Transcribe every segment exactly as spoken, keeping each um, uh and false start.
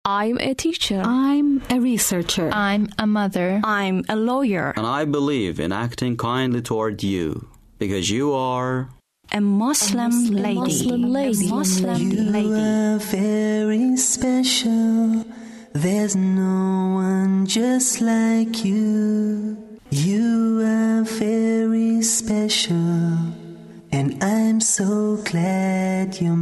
I'm a teacher. I'm a researcher. I'm a mother. I'm a lawyer. And I believe in acting kindly toward you, because you are a Muslim, a Muslim lady. Muslim lady. A Muslim you lady. You are very special. There's no one just like you. You are very special, and I'm so glad you're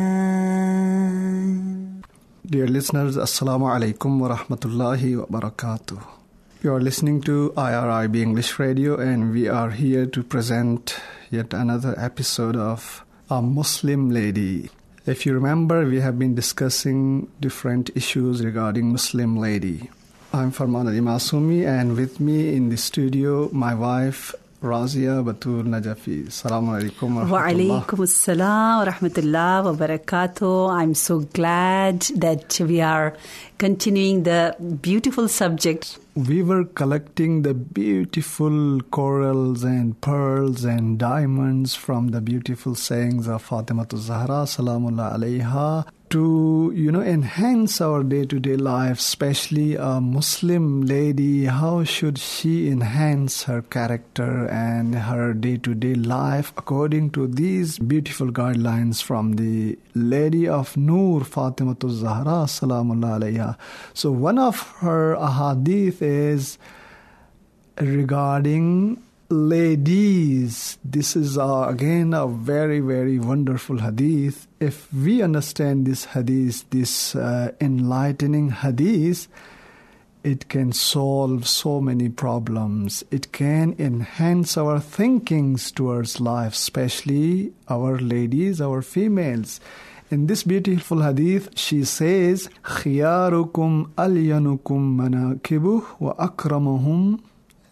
mine. Dear listeners, Assalamu alaikum wa rahmatullahi wa barakatuh. You are listening to I R I B English Radio, and we are here to present yet another episode of A Muslim Lady. If you remember, we have been discussing different issues regarding Muslim lady. I'm Farman Ali Masumi, and with me in the studio, my wife, Razia Batul Najafi. Assalamu alaikum wa rahmatullah. Wa alaikum assalam wa rahmatullah wa barakatuh. I'm so glad that we are continuing the beautiful subject. We were collecting the beautiful corals and pearls and diamonds from the beautiful sayings of Fatimatu Zahra, salamullah alayha, to, you know, enhance our day-to-day life, especially a Muslim lady. How should she enhance her character and her day-to-day life according to these beautiful guidelines from the Lady of Noor, Fatimatu Zahra, salamullah alayha. So one of her ahadith is regarding ladies. This is uh, again a very, very wonderful hadith. If we understand this hadith, this uh, enlightening hadith, it can solve so many problems. It can enhance our thinkings towards life, especially our ladies, our females. In this beautiful hadith, she says, خِيَارُكُمْ أَلْيَنُكُمْ مَنَاكِبُهُ وَأَكْرَمُهُمْ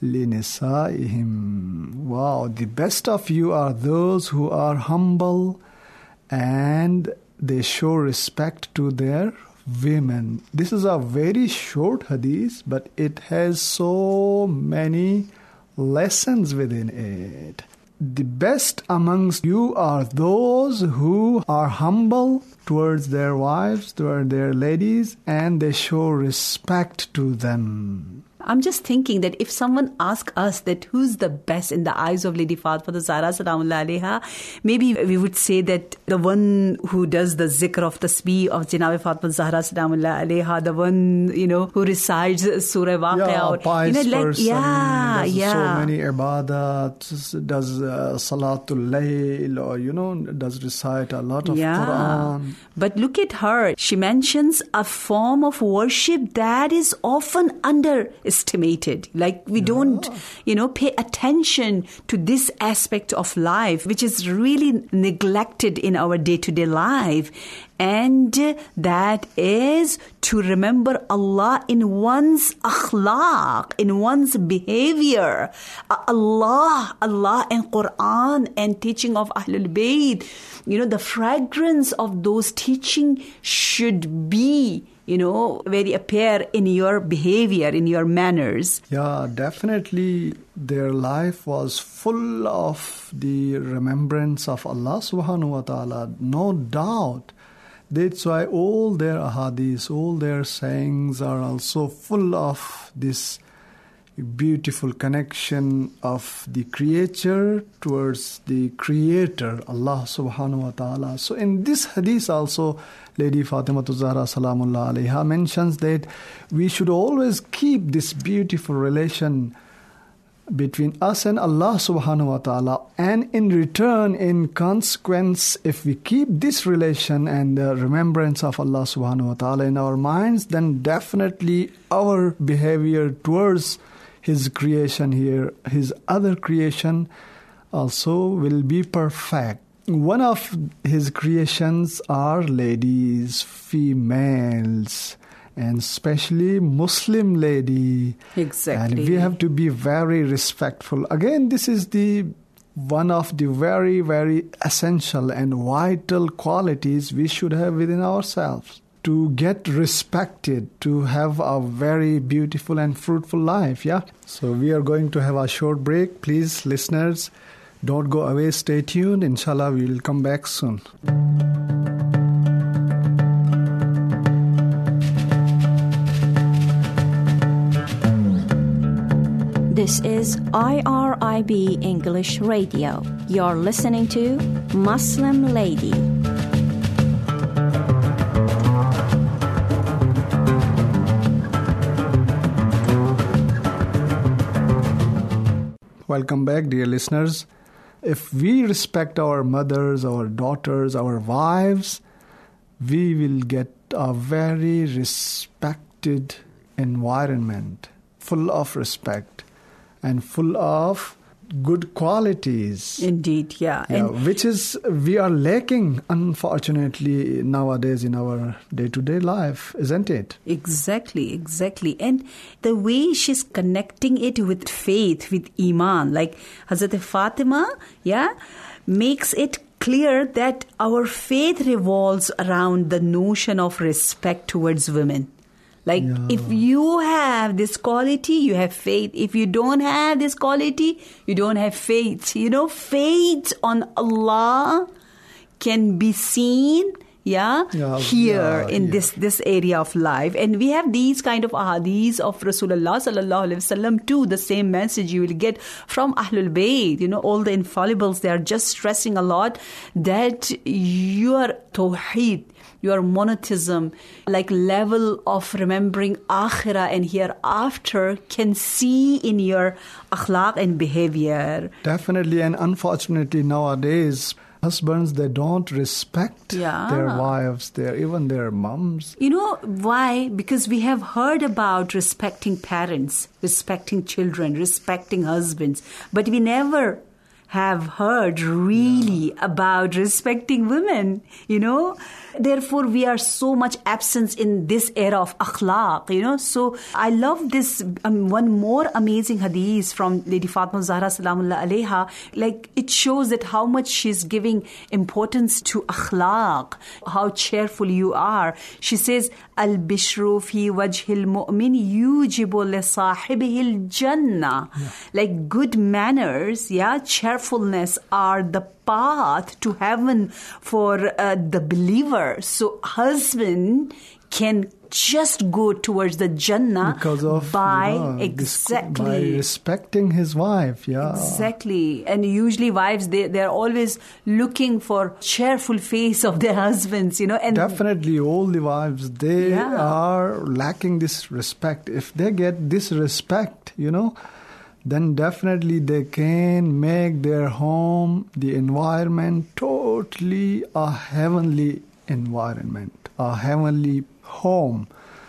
لِنِسَائِهِمْ. Wow, the best of you are those who are humble and they show respect to their women. This is a very short hadith, but it has so many lessons within it. The best amongst you are those who are humble towards their wives, toward their ladies, and they show respect to them. I'm just thinking that if someone asks us that who's the best in the eyes of Lady Fatimah Zahra salamullah alayha, maybe we would say that the one who does the zikr of tasbih of Janab Fatimah Zahra salamullah alayha, the one, you know, who recites Surah Waqi'ah. Yeah, or, a pious you know, like, person, yeah, does yeah. so many ibadat, does uh, Salatul Layl, or, you know, does recite a lot of yeah. Quran. But look at her. She mentions a form of worship that is often underestimated. Like we yeah. don't, you know, pay attention to this aspect of life, which is really neglected in our day-to-day life. And that is to remember Allah in one's akhlaq, in one's behavior. Allah, Allah and Quran and teaching of Ahlul Bayt. You know, the fragrance of those teaching should be, you know, very appear in your behavior, in your manners. Yeah, definitely their life was full of the remembrance of Allah subhanahu wa ta'ala, no doubt. That's why all their ahadith, all their sayings are also full of this beautiful connection of the creature towards the creator, Allah subhanahu wa ta'ala. So in this hadith also, Lady Fatimatu Zahra salamullah alayha mentions that we should always keep this beautiful relation between us and Allah subhanahu wa ta'ala, and in return, in consequence, if we keep this relation and the remembrance of Allah subhanahu wa ta'ala in our minds, then definitely our behavior towards His creation here, His other creation also will be perfect. One of His creations are ladies, females, and especially Muslim lady. Exactly. And we have to be very respectful. Again, this is the one of the very, very essential and vital qualities we should have within ourselves to get respected, to have a very beautiful and fruitful life. Yeah. So we are going to have a short break. Please, listeners, don't go away. Stay tuned. Inshallah, we will come back soon. This is I R I B English Radio. You're listening to Muslim Lady. Welcome back, dear listeners. If we respect our mothers, our daughters, our wives, we will get a very respected environment, full of respect and full of good qualities. Indeed, yeah. Yeah, And which is, we are lacking, unfortunately, nowadays in our day-to-day life, isn't it? Exactly, exactly. And the way she's connecting it with faith, with Iman, like Hazrat Fatima, yeah, makes it clear that our faith revolves around the notion of respect towards women. Like, Yeah. if you have this quality, you have faith. If you don't have this quality, you don't have faith. You know, faith on Allah can be seen, yeah, Yeah, here yeah, in yeah. this this area of life. And we have these kind of ahadith of Rasulullah sallallahu alaihi wasallam too. The same message you will get from Ahlul Bayt. You know, all the infallibles, they are just stressing a lot that your tawheed, your monotheism, like level of remembering akhirah and hereafter can see in your akhlaq and behavior. Definitely, and unfortunately nowadays, husbands, they don't respect Yeah. their wives, their even their moms. You know why? Because we have heard about respecting parents, respecting children, respecting husbands, but we never have heard really about respecting women, you know. Therefore, we are so much absent in this era of akhlaq, you know. So I love this um, one more amazing hadith from Lady Fatima Zahra Salamullah Alaiha. Like, it shows that how much she's giving importance to akhlaq, how cheerful you are. She says, Al-bishru fi wajhil mu'min yujibu li sahibihil jannah. Like, good manners, yeah, cheerfulness are the path to heaven for uh, the believer. So husband can just go towards the Jannah Because of by yeah, this- exactly by respecting his wife, yeah. Exactly. And usually wives, they, they're always looking for cheerful face of their husbands, you know. And Definitely, all the wives, they Yeah. are lacking this respect. If they get this respect, you know, then definitely they can make their home, the environment, totally a heavenly environment, a heavenly home.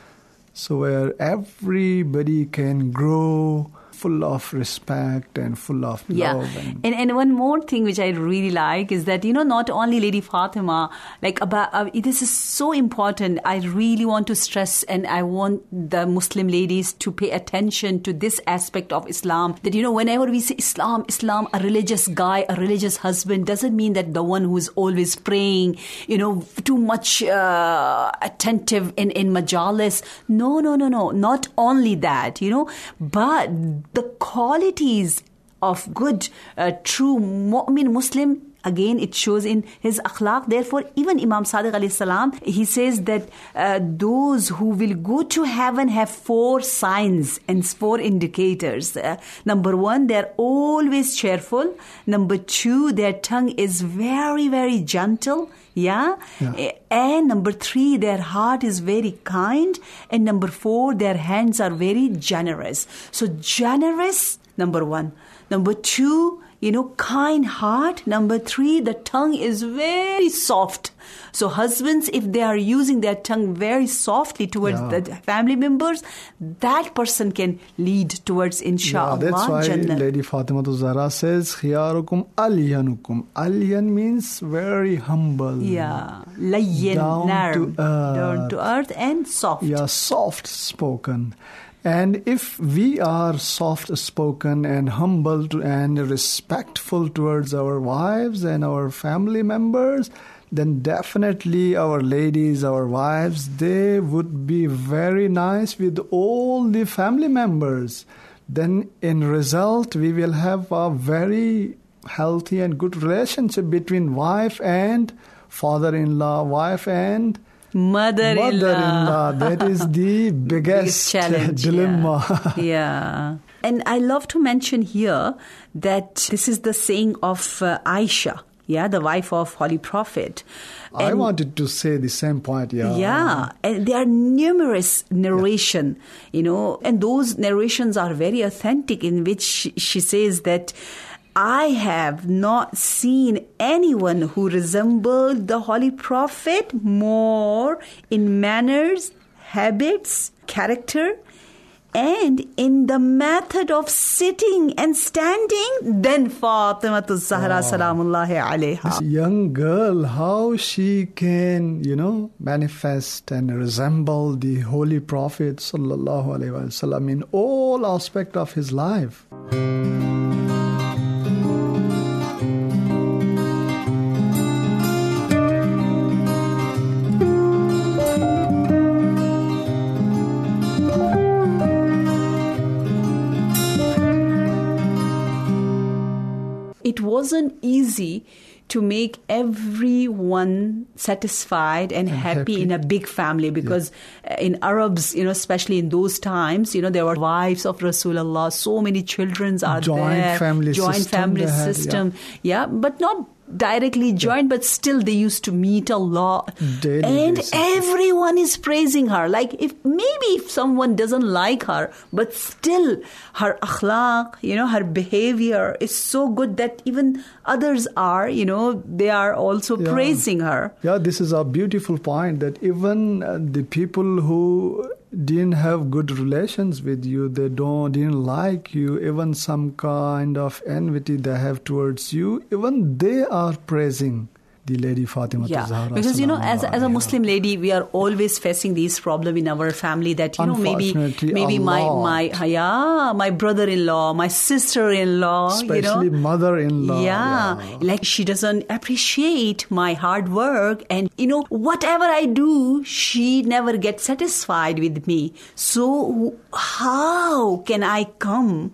So where everybody can grow full of respect and full of yeah. love. And And and one more thing which I really like is that, you know, not only Lady Fatima, like about uh, this is so important. I really want to stress, and I want the Muslim ladies to pay attention to this aspect of Islam. That, you know, whenever we say Islam, Islam, a religious guy, a religious husband, doesn't mean that the one who is always praying, you know, too much uh, attentive in, in majalis. No, no, no, no. Not only that, you know, but the qualities of good, uh, true mu'min Muslim, again, it shows in his akhlaq. Therefore, even Imam Sadiq alayhi salam, he says that uh, those who will go to heaven have four signs and four indicators. Uh, number one, they're always cheerful. Number two, their tongue is very, very gentle. Yeah? Yeah. And number three, their heart is very kind. And number four, their hands are very generous. So generous, number one. Number two, you know, kind heart. Number three, the tongue is very soft. So husbands, if they are using their tongue very softly towards Yeah. the family members, that person can lead towards, yeah, inshallah, that's why Jannah. Lady Fatima Zahra says, Khiyarukum alyanukum. Alyan means very humble. Yeah, layyin, Down to narm, down earth. to earth and soft. Yeah, soft spoken. And if we are soft spoken and humble to, and respectful towards our wives and our family members, then definitely our ladies, our wives, they would be very nice with all the family members. Then in result, we will have a very healthy and good relationship between wife and father-in-law, wife and Mother-in-law. Mother-in-law. That is the biggest, Biggest challenge, dilemma. Yeah. yeah. And I love to mention here that this is the saying of uh, Aisha, yeah, the wife of Holy Prophet. I And- wanted to say the same point, yeah. Yeah, and there are numerous narration, you know, and those narrations are very authentic, in which she, she says that I have not seen anyone who resembled the Holy Prophet more in manners, habits, character, and in the method of sitting and standing than Fatima Zahra salamullahi alayha. This young girl, how she can, you know, manifest and resemble the Holy Prophet sallallahu alaihi wasallam in all aspects of his life. It wasn't easy to make everyone satisfied and, And happy, happy. in a big family, because uh in Arabs, you know, especially in those times, you know, there were wives of Rasulullah, so many children are Joint there. family joint system family they had, system. Yeah. but not directly joined, but still they used to meet a lot. Daily and basis. everyone is praising her. Like, if maybe if someone doesn't like her, but still her akhlaq, you know, her behavior is so good that even others are, you know, they are also Yeah. praising her. Yeah, this is a beautiful point that even uh, the people who didn't have good relations with you, they don't didn't like you, even some kind of enmity they have towards you, even they are praising the Lady Fatima Yeah, Zahra. because you know, as Salamu as a alayha. Muslim lady, we are always facing these problem in our family. That you know, maybe Unfortunately, maybe a my lot. my yeah, my brother-in-law, my sister-in-law, especially you know, mother-in-law. yeah, like she doesn't appreciate my hard work, and you know, whatever I do, she never gets satisfied with me. So how can I come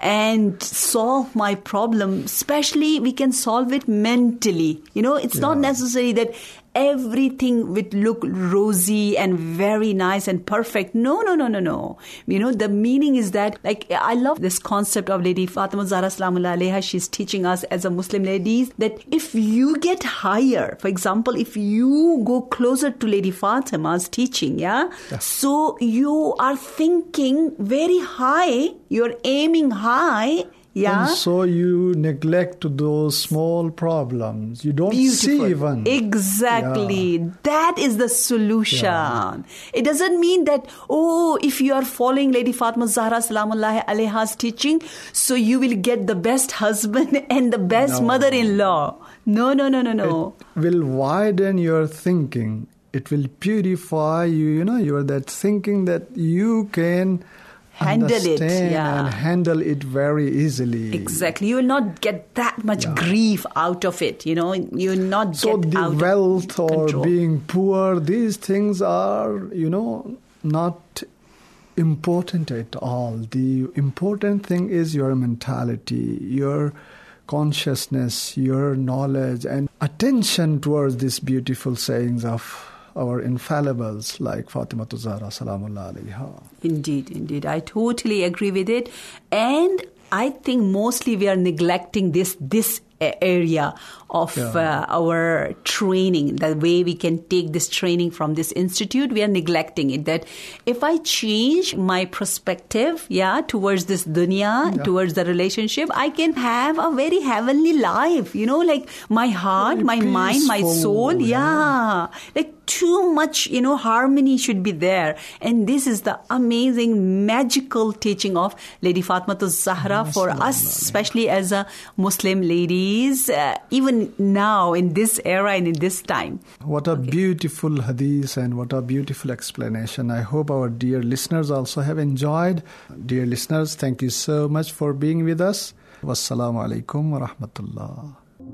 and solve my problem? Especially, we can solve it mentally. You know, it's not necessary that everything would look rosy and very nice and perfect. No, no, no, no, no. You know, the meaning is that, like, I love this concept of Lady Fatima Zahra Salamullahi Alaiha. She's teaching us as a Muslim ladies that if you get higher, for example, if you go closer to Lady Fatima's teaching, yeah, so you are thinking very high, you're aiming high. Yeah. And so you neglect those small problems. You don't see even. Exactly. Yeah. That is the solution. Yeah. It doesn't mean that, oh, if you are following Lady Fatima Zahra Salamullahi Alaiha's teaching, so you will get the best husband and the best No. mother-in-law. No, no, no, no, no. It will widen your thinking. It will purify you. You know, you're that thinking that you can Handle it, understand yeah. and handle it very easily. Exactly. You will not get that much yeah. grief out of it. You know, you will not so get the out wealth of or control. being poor, these things are, you know, not important at all. The important thing is your mentality, your consciousness, your knowledge, and attention towards these beautiful sayings of our infallibles like Fatima Zahra Salamullah Alayha. Indeed, indeed. I totally agree with it. And I think mostly we are neglecting this this area of yeah. uh, our training, the way we can take this training from this institute. We are neglecting it. That if I change my perspective, yeah, towards this dunya, yeah. towards the relationship, I can have a very heavenly life. You know, like my heart, very my peaceful, mind, my soul. Yeah. yeah. Like too much, you know, harmony should be there. And this is the amazing, magical teaching of Lady Fatima Zahra for us, especially as a Muslim ladies, uh, even now in this era and in this time. What a okay. beautiful hadith and what a beautiful explanation. I hope our dear listeners also have enjoyed. Dear listeners, thank you so much for being with us. Wassalamu alaikum wa rahmatullah.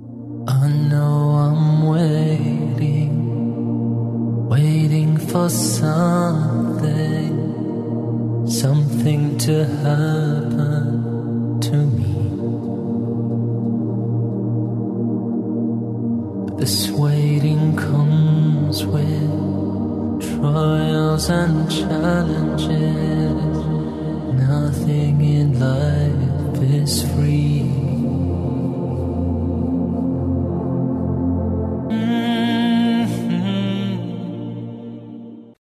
I know I'm waiting, waiting for something, something to happen to me. This waiting comes with trials and challenges. Nothing